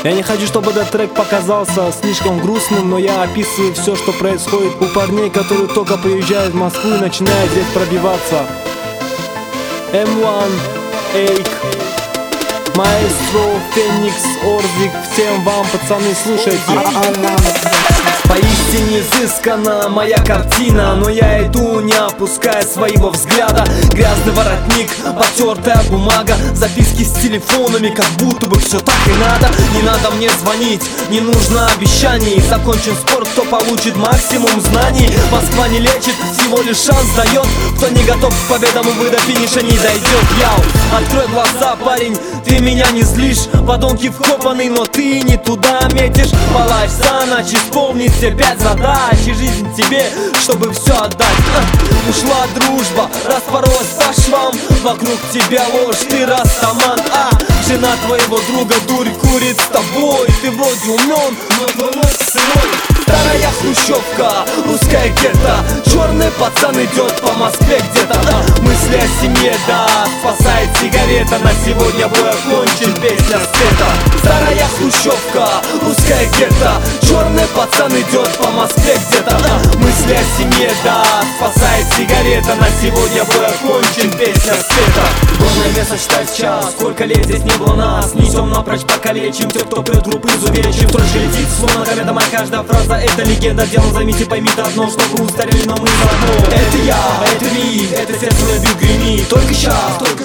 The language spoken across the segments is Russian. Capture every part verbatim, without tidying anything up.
Я не хочу, чтобы этот трек показался слишком грустным, но я описываю все, что происходит у парней, которые только приезжают в Москву и начинают здесь пробиваться. эм один, Эйк, Маэстро, Феникс, Орзик, всем вам, пацаны, слушайте. Поистине изысканна моя картина, но я иду, не опуская своего взгляда. Грязный воротник, потертая бумага, записки с телефонами, как будто бы все так и надо. Не надо мне звонить, не нужно обещаний. Закончен спор, кто получит максимум знаний. Москва не лечит, всего лишь шанс дает. Кто не готов к победам, увы, до финиша не дойдет. Яу, открой глаза, парень, ты меня не злишь. Подонки вкопаны, но ты не туда метишь. Палач за ночь, исполнить все пять задач и жизнь тебе, чтобы все отдать. а, Ушла дружба, распоролась по швам. Вокруг тебя ложь, ты растаман. А, жена твоего друга дурь курит с тобой. Ты вроде умен, но твой мозг сырой. Старая хрущевка, русская гетто. Черный пацан идет по Москве где-то. а, Мысли о семье, да, спасает сигарета. На сегодня бой окончен, песня света. Старая хрущевка, русская гетто. Черный пацан идет по Москве где-то. а, Мысли о семье, да, спасает сигарета. На сегодня бой окончен, песня света. Главное место считать час. Сколько лет здесь не было нас. Несем напрочь, покалечим тех, кто прет группы изувечим. Строчка летит, словно комета, моя каждая фраза это легенда. Дело займите, поймите одно, что вы устарели, но мы заодно. Это я, это ви, это сердце на бит греми. Только сейчас, только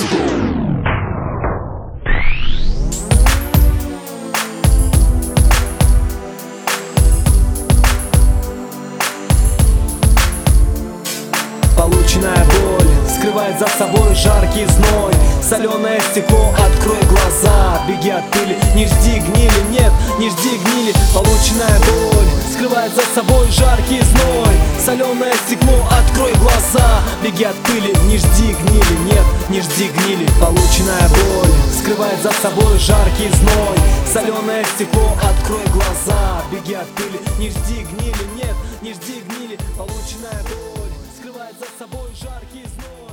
полученная боль скрывает за собой жаркий зной. Соленое стекло, открой глаза. Беги от пыли, не жди гнили, нет, не жди гнили. Полученная боль скрывает за собой жаркий зной. Соленое стекло, открой глаза. Беги от пыли, не жди гнили, нет, не жди гнили. Полученная боль скрывает за собой жаркий зной. Соленое стекло, открой глаза. Беги от пыли, не жди гнили, нет, не жди гнили. Полученная боль скрывает за собой жаркий зной.